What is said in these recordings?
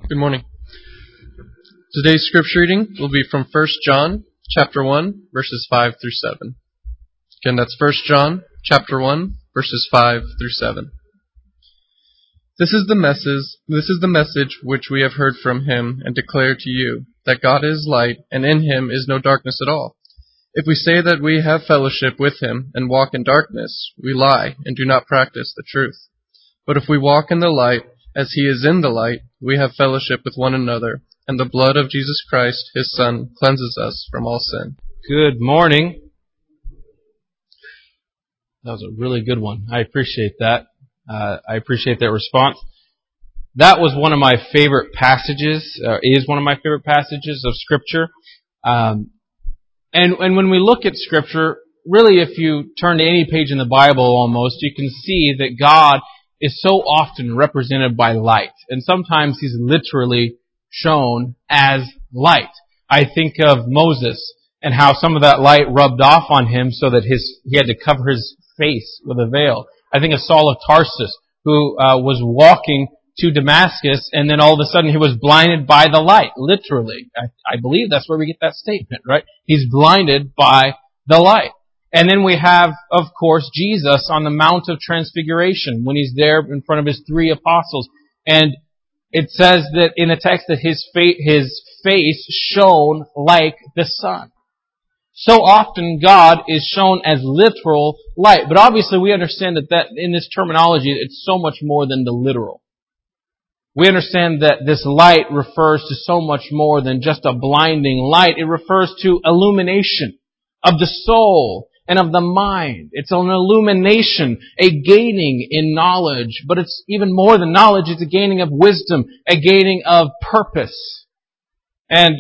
Good morning. Today's scripture reading will be from 1 John chapter 1, verses 5 through 7. Again, that's 1 John chapter 1, verses 5 through 7. This is the message which we have heard from him and declare to you, that God is light, and in him is no darkness at all. If we say that we have fellowship with him and walk in darkness, we lie and do not practice the truth. But if we walk in the light, as he is in the light, we have fellowship with one another, and the blood of Jesus Christ, his Son, cleanses us from all sin. Good morning. That was a really good one. I appreciate that. I appreciate that response. That was one of my favorite passages, is one of my favorite passages of Scripture. And when we look at Scripture, really if you turn to any page in the Bible almost, you can see that God is so often represented by light. And sometimes he's literally shown as light. I think of Moses and how some of that light rubbed off on him so that he had to cover his face with a veil. I think of Saul of Tarsus, who was walking to Damascus, and then all of a sudden he was blinded by the light, literally. I believe that's where we get that statement, right? He's blinded by the light. And then we have, of course, Jesus on the Mount of Transfiguration when he's there in front of his three apostles. And it says that in the text that his face shone like the sun. So often God is shown as literal light. But obviously we understand that in this terminology, it's so much more than the literal. We understand that this light refers to so much more than just a blinding light. It refers to illumination of the soul and of the mind. It's an illumination, a gaining in knowledge. But it's even more than knowledge. It's a gaining of wisdom, a gaining of purpose. And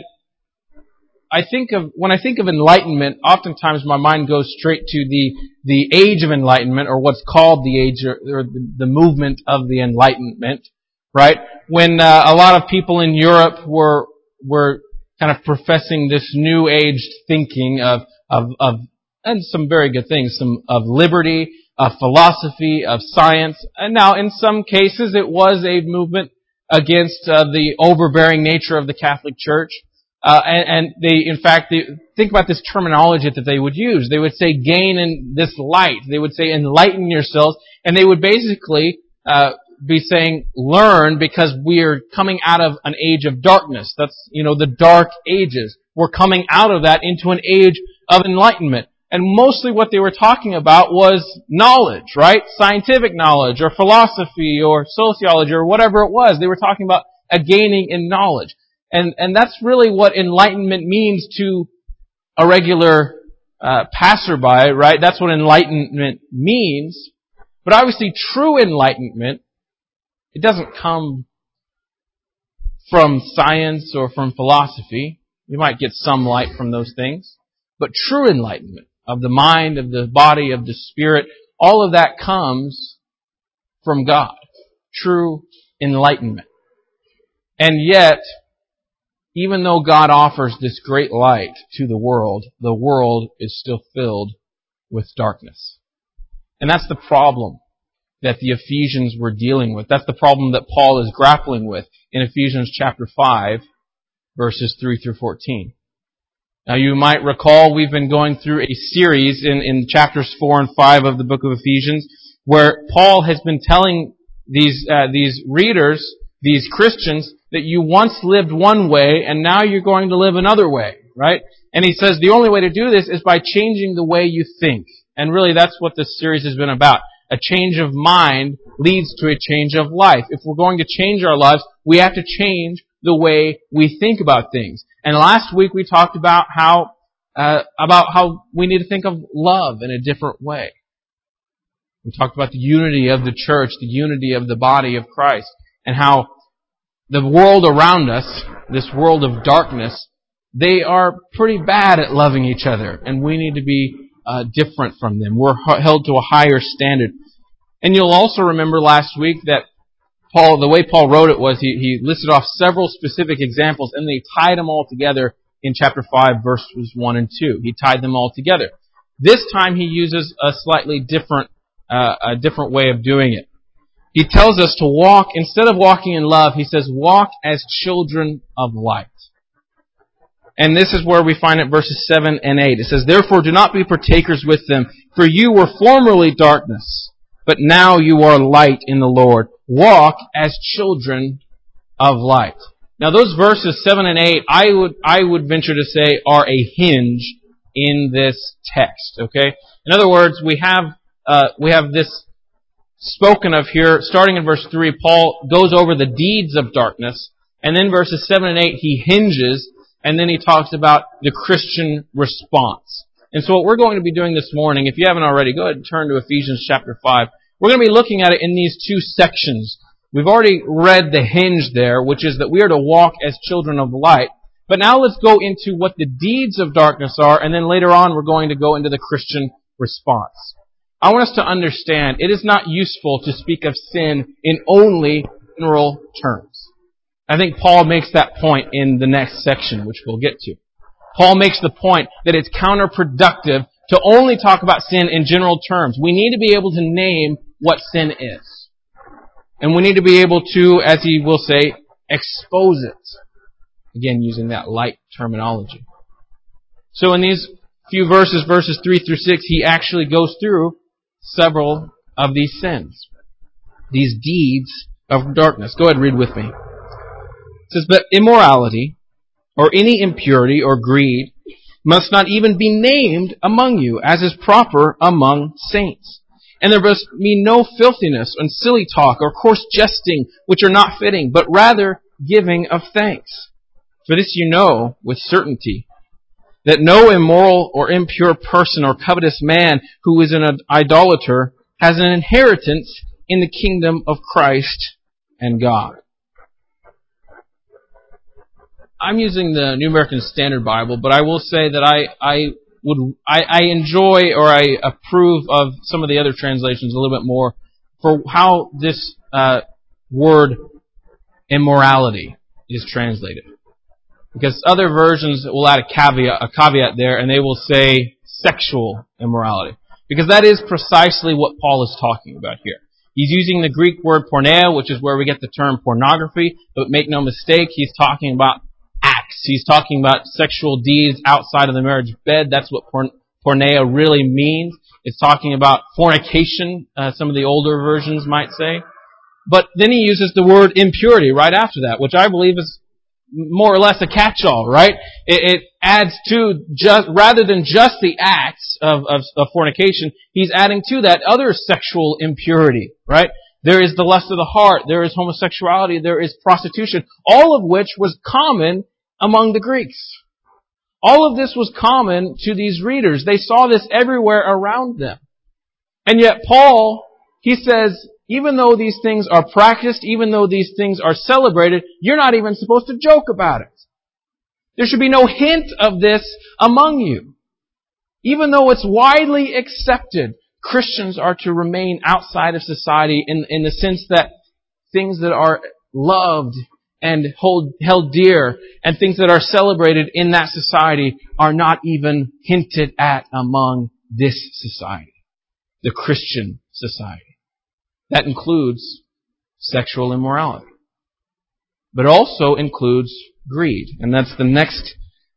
when I think of enlightenment, oftentimes my mind goes straight to the age of enlightenment, or what's called the age or the movement of the Enlightenment, right? When a lot of people in Europe were kind of professing this new age thinking of and some very good things, of liberty, of philosophy, of science. And now in some cases it was a movement against the overbearing nature of the Catholic Church. And they think about this terminology that they would use. They would say, gain in this light. They would say, enlighten yourselves. And they would basically be saying, learn, because we are coming out of an age of darkness. That's, the dark ages. We're coming out of that into an age of enlightenment. And mostly what they were talking about was knowledge, right? Scientific knowledge, or philosophy, or sociology, or whatever it was. They were talking about a gaining in knowledge. And that's really what enlightenment means to a regular passerby, right? That's what enlightenment means. But obviously true enlightenment, it doesn't come from science or from philosophy. You might get some light from those things. But true enlightenment of the mind, of the body, of the spirit, all of that comes from God. True enlightenment. And yet, even though God offers this great light to the world is still filled with darkness. And that's the problem that the Ephesians were dealing with. That's the problem that Paul is grappling with in Ephesians chapter 5, verses 3 through 14. Now you might recall we've been going through a series in chapters 4 and 5 of the book of Ephesians, where Paul has been telling these readers, these Christians, that you once lived one way and now you're going to live another way, right? And he says the only way to do this is by changing the way you think. And really that's what this series has been about. A change of mind leads to a change of life. If we're going to change our lives, we have to change the way we think about things. And last week we talked about how we need to think of love in a different way. We talked about the unity of the church, the unity of the body of Christ, and how the world around us, this world of darkness, they are pretty bad at loving each other, and we need to be different from them. We're held to a higher standard. And you'll also remember last week that the way Paul wrote it was he listed off several specific examples, and they tied them all together in chapter 5, verses 1 and 2. He tied them all together. This time he uses a slightly different way of doing it. He tells us to walk, instead of walking in love, he says, walk as children of light. And this is where we find it verses 7 and 8. It says, therefore do not be partakers with them, for you were formerly darkness, but now you are light in the Lord. Walk as children of light. Now those verses 7 and 8, I would venture to say, are a hinge in this text. Okay? In other words, we have this spoken of here, starting in verse 3, Paul goes over the deeds of darkness, and then verses 7 and 8, he hinges, and then he talks about the Christian response. And so what we're going to be doing this morning, if you haven't already, go ahead and turn to Ephesians chapter 5. We're going to be looking at it in these two sections. We've already read the hinge there, which is that we are to walk as children of light. But now let's go into what the deeds of darkness are, and then later on we're going to go into the Christian response. I want us to understand it is not useful to speak of sin in only general terms. I think Paul makes that point in the next section, which we'll get to. Paul makes the point that it's counterproductive to only talk about sin in general terms. We need to be able to name what sin is. And we need to be able to, as he will say, expose it. Again, using that light terminology. So in these few verses 3 through 6, he actually goes through several of these sins, these deeds of darkness. Go ahead and read with me. It says, but immorality, or any impurity or greed, must not even be named among you, as is proper among saints. And there must be no filthiness, and silly talk, or coarse jesting, which are not fitting, but rather giving of thanks. For this you know with certainty, that no immoral or impure person or covetous man who is an idolater has an inheritance in the kingdom of Christ and God. I'm using the New American Standard Bible, but I will say that I enjoy or I approve of some of the other translations a little bit more for how this word immorality is translated. Because other versions will add a caveat there, and they will say sexual immorality. Because that is precisely what Paul is talking about here. He's using the Greek word porneia, which is where we get the term pornography, but make no mistake, he's talking about acts. He's talking about sexual deeds outside of the marriage bed. That's what porneia really means. It's talking about fornication, some of the older versions might say. But then he uses the word impurity right after that, which I believe is more or less a catch-all, right? It adds to, rather than just the acts of fornication, he's adding to that other sexual impurity, right? There is the lust of the heart, there is homosexuality, there is prostitution, all of which was common among the Greeks. All of this was common to these readers. They saw this everywhere around them. And yet Paul, he says, even though these things are practiced, even though these things are celebrated, you're not even supposed to joke about it. There should be no hint of this among you. Even though it's widely accepted, Christians are to remain outside of society in the sense that things that are loved and held dear and things that are celebrated in that society are not even hinted at among this society, the Christian society. That includes sexual immorality. But it also includes greed. And that's the next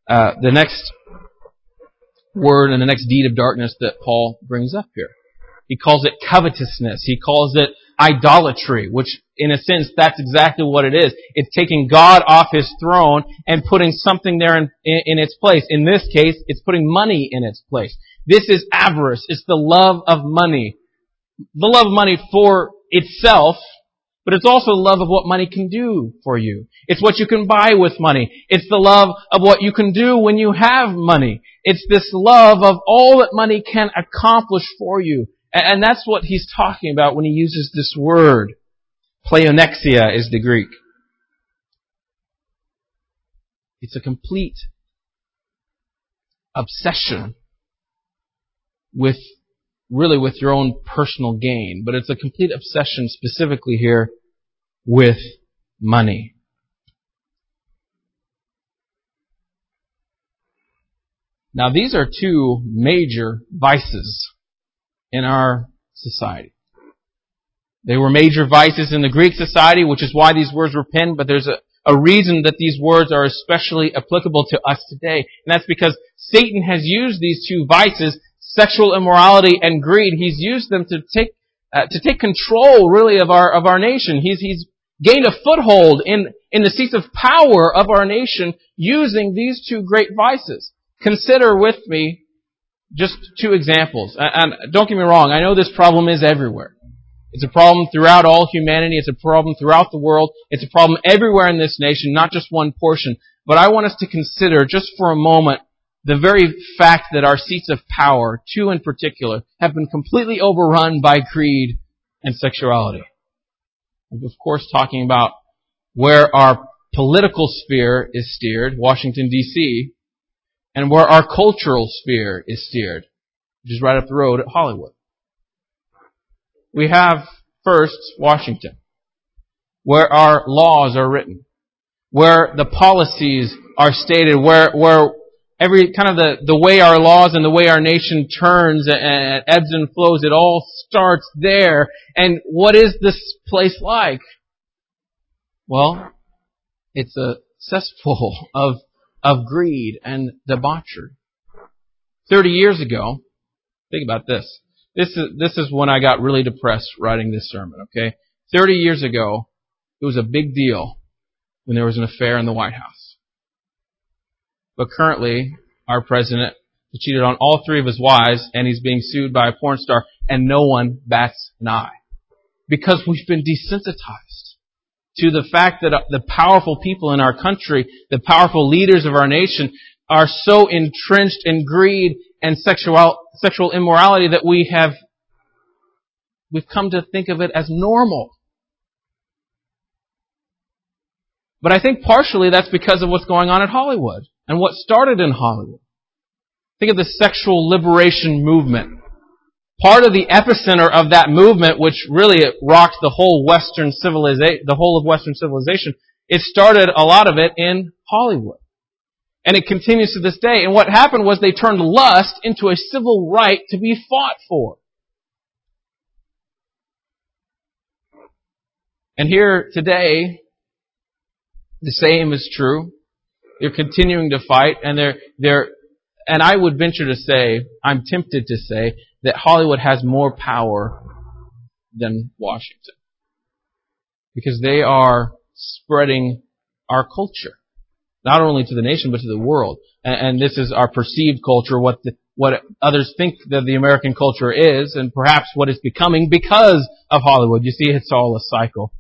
word and the next deed of darkness that Paul brings up here. He calls it covetousness. He calls it idolatry, which in a sense, that's exactly what it is. It's taking God off His throne and putting something there in its place. In this case, it's putting money in its place. This is avarice. It's the love of money. The love of money for itself, but it's also the love of what money can do for you. It's what you can buy with money. It's the love of what you can do when you have money. It's this love of all that money can accomplish for you. And that's what he's talking about when he uses this word. Pleonexia is the Greek. It's a complete obsession with your own personal gain. But it's a complete obsession specifically here with money. Now these are two major vices in our society. They were major vices in the Greek society, which is why these words were penned, but there's a reason that these words are especially applicable to us today. And that's because Satan has used these two vices, sexual immorality and greed. He's used them to take control, really, of our nation. He's gained a foothold in the seats of power of our nation using these two great vices. Consider with me just two examples. And don't get me wrong, I know this problem is everywhere. It's a problem throughout all humanity. It's a problem throughout the world. It's a problem everywhere in this nation, not just one portion. But I want us to consider, just for a moment, the very fact that our seats of power, two in particular, have been completely overrun by greed and sexuality. I'm, of course, talking about where our political sphere is steered, Washington, D.C., and where our cultural sphere is steered, which is right up the road at Hollywood. We have, first, Washington, where our laws are written, where the policies are stated, where every kind of the way our laws and the way our nation turns and ebbs and flows, it all starts there. And what is this place like? Well, it's a cesspool of greed and debauchery. 30 years ago, think about this. This is when I got really depressed writing this sermon, okay? 30 years ago, it was a big deal when there was an affair in the White House. But currently, our president cheated on all three of his wives, and he's being sued by a porn star, and no one bats an eye. Because we've been desensitized to the fact that the powerful people in our country, the powerful leaders of our nation, are so entrenched in greed and sexual immorality that we've come to think of it as normal. But I think partially that's because of what's going on at Hollywood and what started in Hollywood. Think of the sexual liberation movement. Part of the epicenter of that movement, which really rocked the whole of Western civilization, it started a lot of it in Hollywood. And it continues to this day. And what happened was they turned lust into a civil right to be fought for. And here today, the same is true. They're continuing to fight, and and I would venture to say, I'm tempted to say, that Hollywood has more power than Washington. Because they are spreading our culture. Not only to the nation, but to the world. And this is our perceived culture, what others think that the American culture is, and perhaps what it's becoming because of Hollywood. You see, it's all a cycle.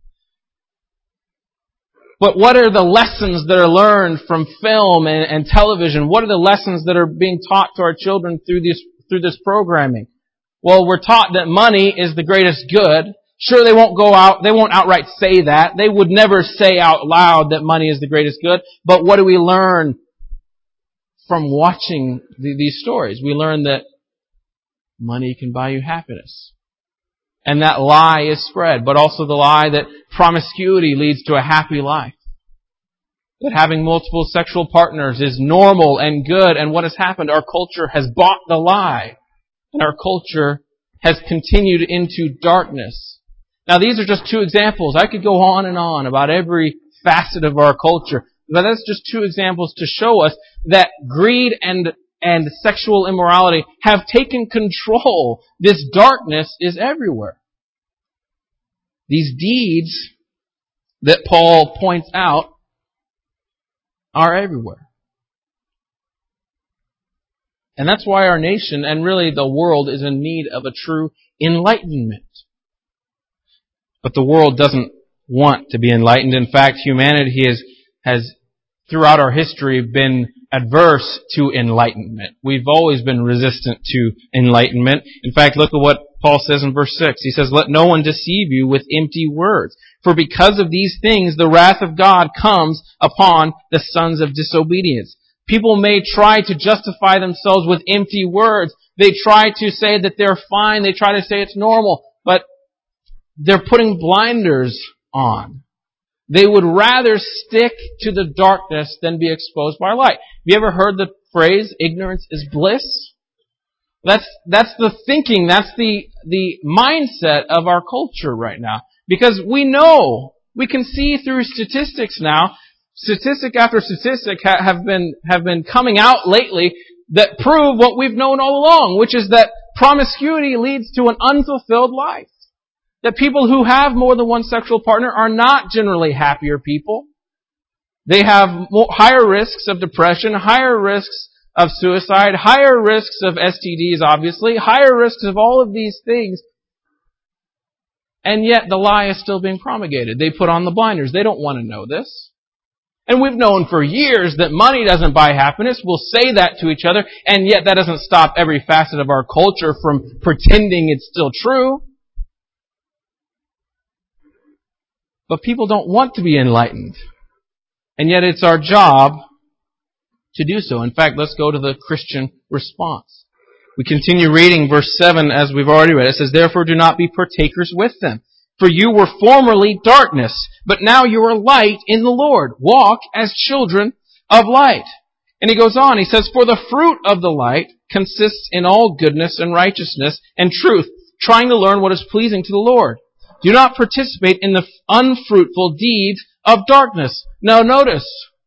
But what are the lessons that are learned from film and television? What are the lessons that are being taught to our children through this programming? Well, we're taught that money is the greatest good. Sure, they won't outright say that. They would never say out loud that money is the greatest good. But what do we learn from watching these stories? We learn that money can buy you happiness. And that lie is spread, but also the lie that promiscuity leads to a happy life. That having multiple sexual partners is normal and good, and what has happened? Our culture has bought the lie, and our culture has continued into darkness. Now, these are just two examples. I could go on and on about every facet of our culture, but that's just two examples to show us that greed and sexual immorality have taken control. This darkness is everywhere. These deeds that Paul points out are everywhere. And that's why our nation, and really the world, is in need of a true enlightenment. But the world doesn't want to be enlightened. In fact, humanity has throughout our history been adverse to enlightenment. We've always been resistant to enlightenment. In fact, look at what Paul says in verse 6. He says, "Let no one deceive you with empty words. For because of these things, the wrath of God comes upon the sons of disobedience." People may try to justify themselves with empty words. They try to say that they're fine. They try to say it's normal. But they're putting blinders on. They would rather stick to the darkness than be exposed by light. Have you ever heard the phrase, ignorance is bliss? That's the thinking, that's the mindset of our culture right now. Because we know, we can see through statistics now, statistic after statistic have been coming out lately that prove what we've known all along, which is that promiscuity leads to an unfulfilled life. That people who have more than one sexual partner are not generally happier people. They have higher risks of depression, higher risks of suicide, higher risks of STDs, obviously, higher risks of all of these things. And yet the lie is still being promulgated. They put on the blinders. They don't want to know this. And we've known for years that money doesn't buy happiness. We'll say that to each other, and yet that doesn't stop every facet of our culture from pretending it's still true. But people don't want to be enlightened. And yet it's our job to do so. In fact, let's go to the Christian response. We continue reading verse 7 as we've already read. It says, "Therefore do not be partakers with them. For you were formerly darkness, but now you are light in the Lord. Walk as children of light." And he goes on, he says, "For the fruit of the light consists in all goodness and righteousness and truth, trying to learn what is pleasing to the Lord. Do not participate in the unfruitful deeds of darkness." Now notice,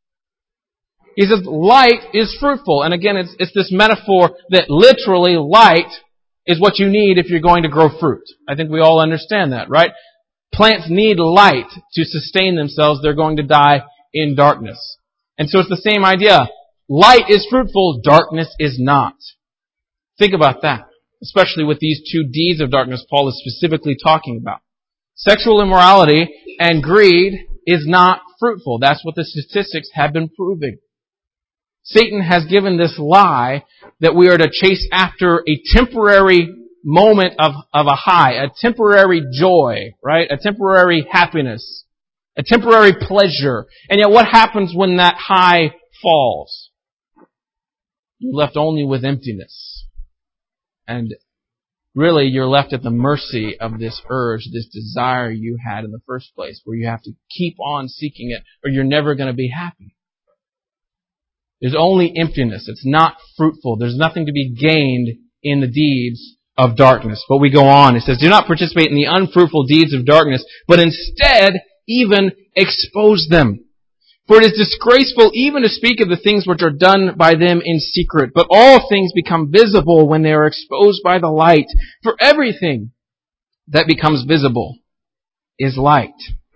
he says light is fruitful. And again, it's this metaphor that literally light is what you need if you're going to grow fruit. I think we all understand that, right? Plants need light to sustain themselves. They're going to die in darkness. And so it's the same idea. Light is fruitful, darkness is not. Think about that, especially with these two deeds of darkness Paul is specifically talking about. Sexual immorality and greed is not fruitful. That's what the statistics have been proving. Satan has given this lie that we are to chase after a temporary moment of a high, a temporary joy, right? A temporary happiness, a temporary pleasure. And yet what happens when that high falls? You're left only with emptiness. And really, you're left at the mercy of this urge, this desire you had in the first place, where you have to keep on seeking it, or you're never going to be happy. There's only emptiness. It's not fruitful. There's nothing to be gained in the deeds of darkness. But we go on. It says, "Do not participate in the unfruitful deeds of darkness, but instead even expose them. For it is disgraceful even to speak of the things which are done by them in secret. But all things become visible when they are exposed by the light. For everything that becomes visible is light."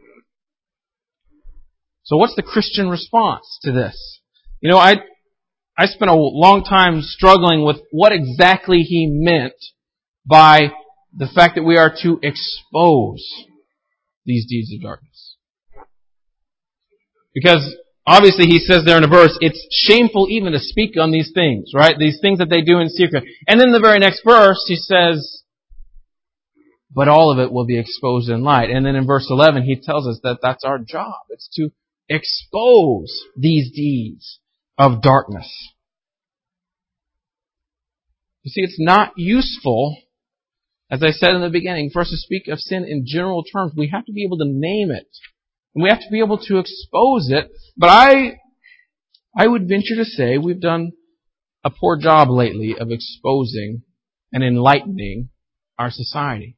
So what's the Christian response to this? You know, I spent a long time struggling with what exactly he meant by the fact that we are to expose these deeds of darkness. Because obviously he says there in a verse, it's shameful even to speak on these things, right? These things that they do in secret. And then the very next verse he says, but all of it will be exposed in light. And then in verse 11 he tells us that that's our job. It's to expose these deeds of darkness. You see, it's not useful, as I said in the beginning, for us to speak of sin in general terms. We have to be able to name it. And we have to be able to expose it. But I would venture to say we've done a poor job lately of exposing and enlightening our society.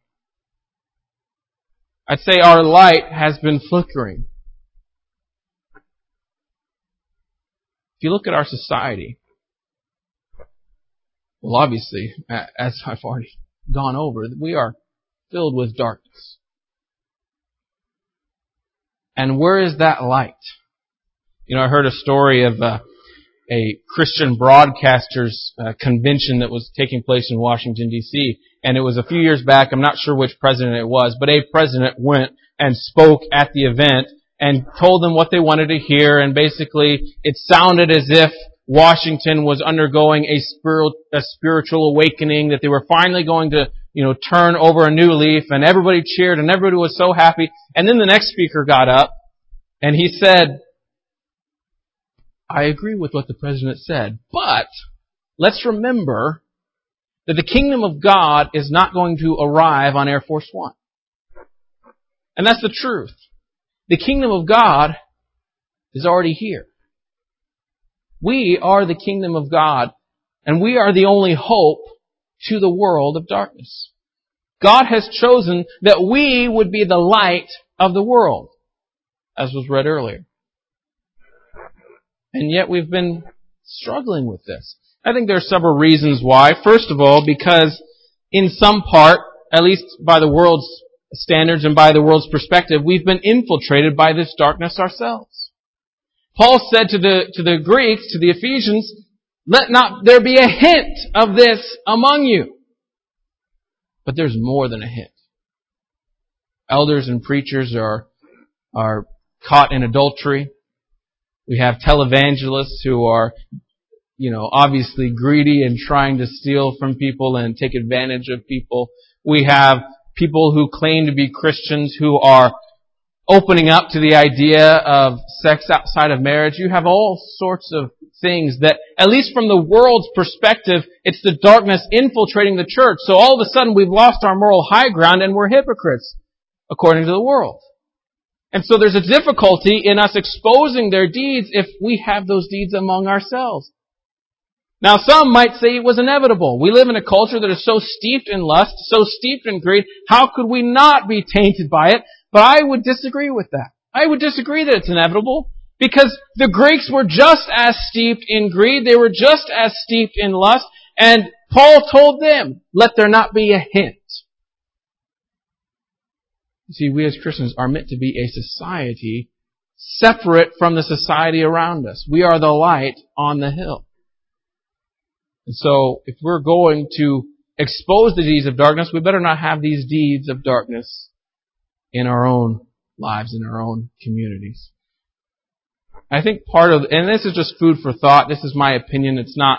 I'd say our light has been flickering. If you look at our society, well, obviously, as I've already gone over, we are filled with darkness. And where is that light? You know, I heard a story of a Christian broadcasters convention that was taking place in Washington, D.C., and it was a few years back. I'm not sure which president it was, but a president went and spoke at the event and told them what they wanted to hear, and basically it sounded as if Washington was undergoing a spiritual awakening, that they were finally going to, turn over a new leaf, and everybody cheered and everybody was so happy. And then the next speaker got up and he said, "I agree with what the president said, but let's remember that the kingdom of God is not going to arrive on Air Force One." And that's the truth. The kingdom of God is already here. We are the kingdom of God, and we are the only hope to the world of darkness. God has chosen that we would be the light of the world, as was read earlier. And yet we've been struggling with this. I think there are several reasons why. First of all, because in some part, at least by the world's standards and by the world's perspective, we've been infiltrated by this darkness ourselves. Paul said to the Greeks, to the Ephesians, let not there be a hint of this among you. But there's more than a hint. Elders and preachers are caught in adultery. We have televangelists who are, obviously greedy and trying to steal from people and take advantage of people. We have people who claim to be Christians who are opening up to the idea of sex outside of marriage. You have all sorts of things that, at least from the world's perspective, it's the darkness infiltrating the church. So all of a sudden we've lost our moral high ground and we're hypocrites, according to the world. And so there's a difficulty in us exposing their deeds if we have those deeds among ourselves. Now some might say it was inevitable. We live in a culture that is so steeped in lust, so steeped in greed, how could we not be tainted by it? But I would disagree with that. I would disagree that it's inevitable, because the Greeks were just as steeped in greed, they were just as steeped in lust, and Paul told them, let there not be a hint. You see, we as Christians are meant to be a society separate from the society around us. We are the light on the hill. And so, if we're going to expose the deeds of darkness, we better not have these deeds of darkness in our own lives, in our own communities. I think part of, and this is just food for thought, this is my opinion, it's not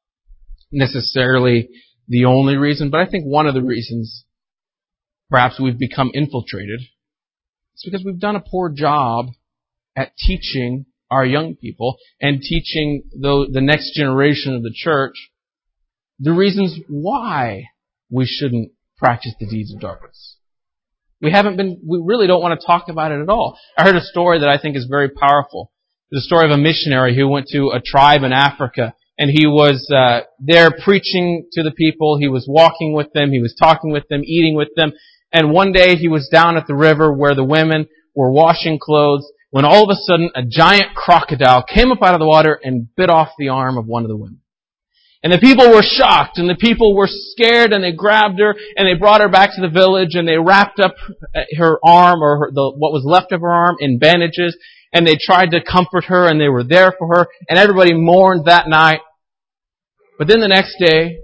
necessarily the only reason, but I think one of the reasons perhaps we've become infiltrated is because we've done a poor job at teaching our young people and teaching the next generation of the church the reasons why we shouldn't practice the deeds of darkness. We really don't want to talk about it at all. I heard a story that I think is very powerful. The story of a missionary who went to a tribe in Africa, and he was there preaching to the people. He was walking with them. He was talking with them, eating with them. And one day he was down at the river where the women were washing clothes, when all of a sudden a giant crocodile came up out of the water and bit off the arm of one of the women. And the people were shocked, and the people were scared, and they grabbed her, and they brought her back to the village, and they wrapped up her arm, or what was left of her arm, in bandages, and they tried to comfort her, and they were there for her, and everybody mourned that night. But then the next day,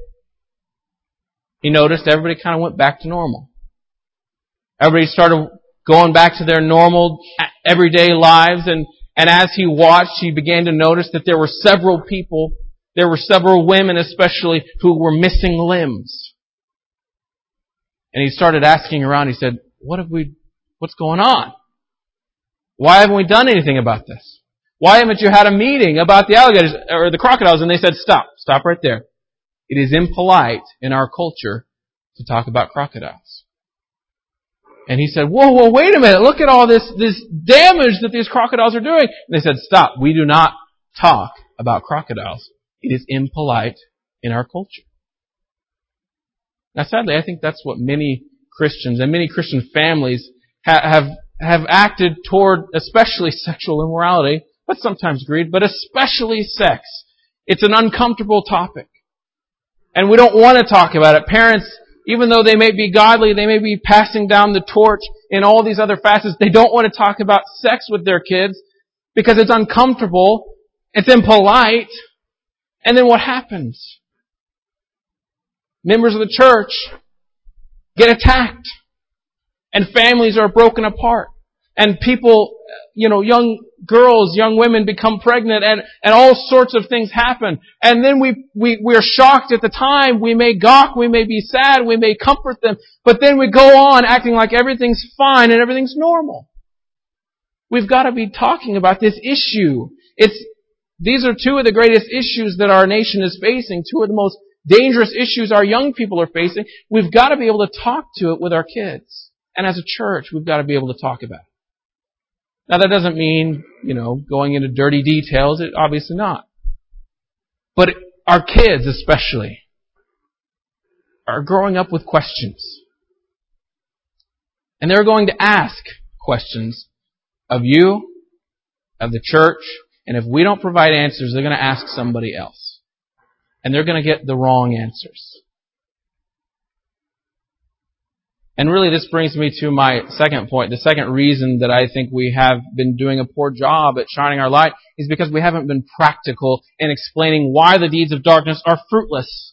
he noticed everybody kind of went back to normal. Everybody started going back to their normal, everyday lives, and as he watched, he began to notice that there were several people, there were several women especially, who were missing limbs. And he started asking around, he said, what's going on? Why haven't we done anything about this? Why haven't you had a meeting about the alligators, or the crocodiles? And they said, stop right there. It is impolite in our culture to talk about crocodiles. And he said, whoa, wait a minute, look at all this damage that these crocodiles are doing. And they said, stop, we do not talk about crocodiles. It is impolite in our culture. Now sadly, I think that's what many Christians and many Christian families have acted toward, especially sexual immorality, but sometimes greed, but especially sex. It's an uncomfortable topic. And we don't want to talk about it. Parents, even though they may be godly, they may be passing down the torch in all these other facets, they don't want to talk about sex with their kids because it's uncomfortable, it's impolite. And then what happens? Members of the church get attacked. And families are broken apart. And people, young girls, young women become pregnant, and all sorts of things happen. And then we're shocked at the time. We may gawk, we may be sad, we may comfort them, but then we go on acting like everything's fine and everything's normal. We've got to be talking about this issue. These are two of the greatest issues that our nation is facing, two of the most dangerous issues our young people are facing. We've got to be able to talk to it with our kids. And as a church, we've got to be able to talk about it. Now that doesn't mean, going into dirty details, obviously not. But our kids especially. are growing up with questions. And they're going to ask questions of you, of the church, and if we don't provide answers, they're going to ask somebody else. And they're going to get the wrong answers. And really this brings me to my second point. The second reason that I think we have been doing a poor job at shining our light is because we haven't been practical in explaining why the deeds of darkness are fruitless.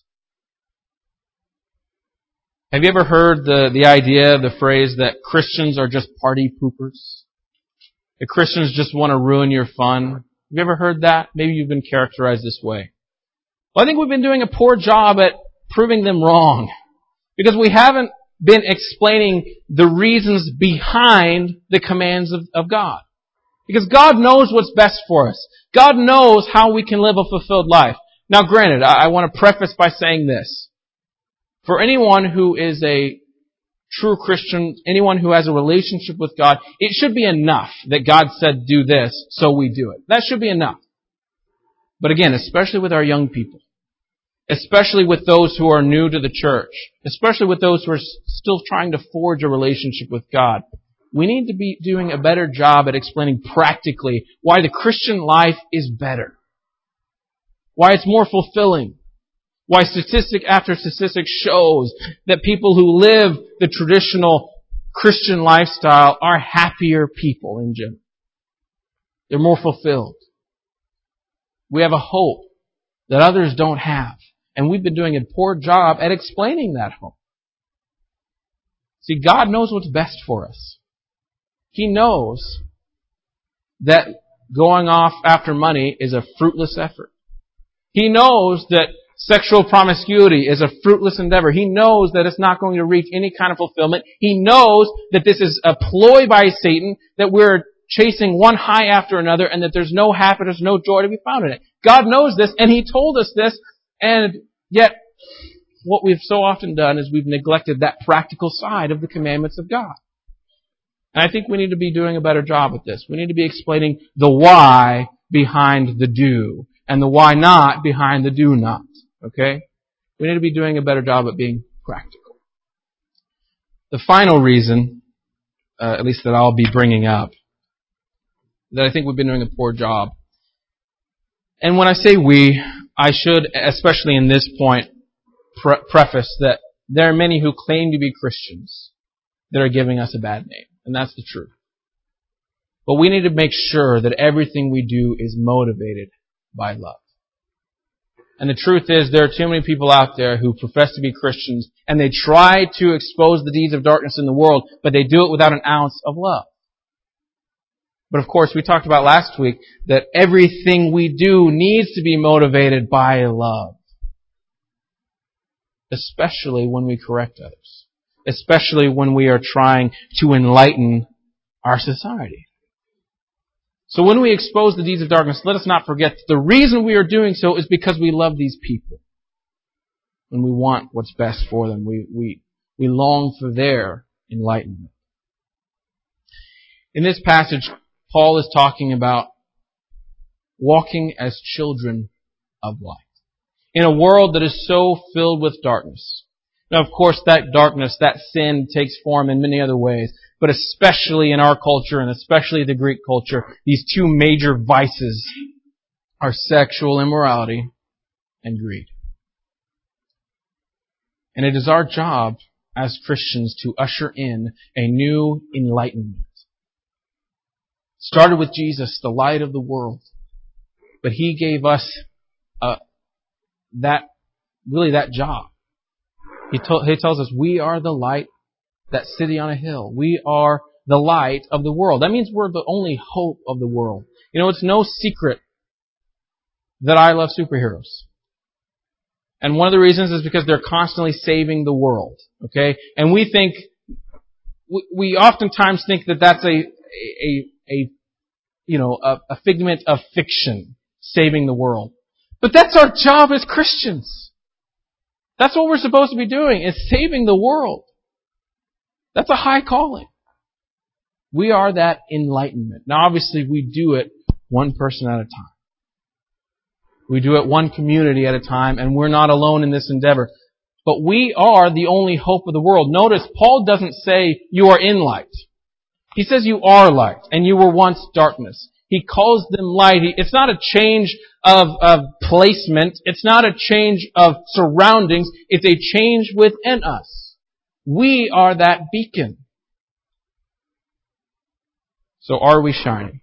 Have you ever heard the idea, the phrase that Christians are just party poopers? That Christians just want to ruin your fun? Have you ever heard that? Maybe you've been characterized this way. Well, I think we've been doing a poor job at proving them wrong. Because we haven't been explaining the reasons behind the commands of God. Because God knows what's best for us. God knows how we can live a fulfilled life. Now granted, I want to preface by saying this. For anyone who is a true Christian, anyone who has a relationship with God, it should be enough that God said do this, so we do it. That should be enough. But again, especially with our young people, especially with those who are new to the church, especially with those who are still trying to forge a relationship with God, we need to be doing a better job at explaining practically why the Christian life is better. Why it's more fulfilling. Why statistic after statistic shows that people who live the traditional Christian lifestyle are happier people in general. They're more fulfilled. We have a hope that others don't have. And we've been doing a poor job at explaining that hope. See, God knows what's best for us. He knows that going off after money is a fruitless effort. He knows that sexual promiscuity is a fruitless endeavor. He knows that it's not going to reach any kind of fulfillment. He knows that this is a ploy by Satan, that we're chasing one high after another, and that there's no happiness, no joy to be found in it. God knows this, and He told us this, and yet what we've so often done is we've neglected that practical side of the commandments of God. And I think we need to be doing a better job at this. We need to be explaining the why behind the do, and the why not behind the do not. Okay? We need to be doing a better job at being practical. The final reason, at least that I'll be bringing up, that I think we've been doing a poor job. And when I say we, I should, especially in this point, preface that there are many who claim to be Christians that are giving us a bad name. And that's the truth. But we need to make sure that everything we do is motivated by love. And the truth is, there are too many people out there who profess to be Christians, and they try to expose the deeds of darkness in the world, but they do it without an ounce of love. But of course, we talked about last week that everything we do needs to be motivated by love. Especially when we correct others. Especially when we are trying to enlighten our society. So when we expose the deeds of darkness, let us not forget that the reason we are doing so is because we love these people. And we want what's best for them. We long for their enlightenment. In this passage, Paul is talking about walking as children of light. In a world that is so filled with darkness. Now, of course, that darkness, that sin takes form in many other ways. But especially in our culture, and especially the Greek culture, these two major vices are sexual immorality and greed. And it is our job as Christians to usher in a new enlightenment. It started with Jesus, the light of the world. But He gave us that job. He tells us we are the light, that city on a hill. We are the light of the world. That means we're the only hope of the world. You know, it's no secret that I love superheroes. And one of the reasons is because they're constantly saving the world. Okay? And we oftentimes think that that's a figment of fiction, saving the world. But that's our job as Christians. That's what we're supposed to be doing, is saving the world. That's a high calling. We are that enlightenment. Now obviously we do it one person at a time. We do it one community at a time, and we're not alone in this endeavor. But we are the only hope of the world. Notice, Paul doesn't say you are in light. He says you are light, and you were once darkness. He calls them light. It's not a change of placement. It's not a change of surroundings. It's a change within us. We are that beacon. So are we shining?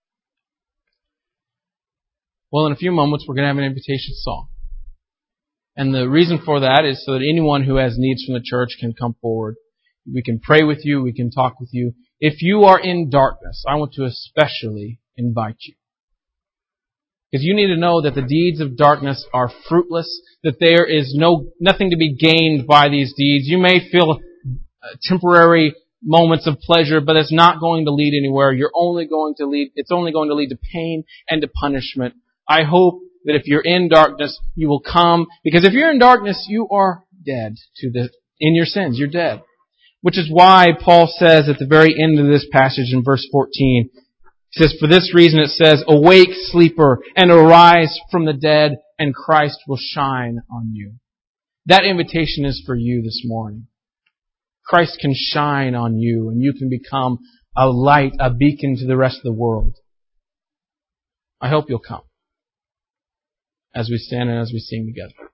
Well, in a few moments, we're going to have an invitation song. And the reason for that is so that anyone who has needs from the church can come forward. We can pray with you. We can talk with you. If you are in darkness, I want to especially invite you. Because you need to know that the deeds of darkness are fruitless, that there is nothing to be gained by these deeds. You may feel temporary moments of pleasure, but it's not going to lead anywhere. It's only going to lead to pain and to punishment. I hope that if you're in darkness, you will come, because if you're in darkness, you are dead in your sins. You're dead. Which is why Paul says at the very end of this passage in verse 14, he says, for this reason it says, awake, sleeper, and arise from the dead, and Christ will shine on you. That invitation is for you this morning. Christ can shine on you, and you can become a light, a beacon to the rest of the world. I hope you'll come as we stand and as we sing together.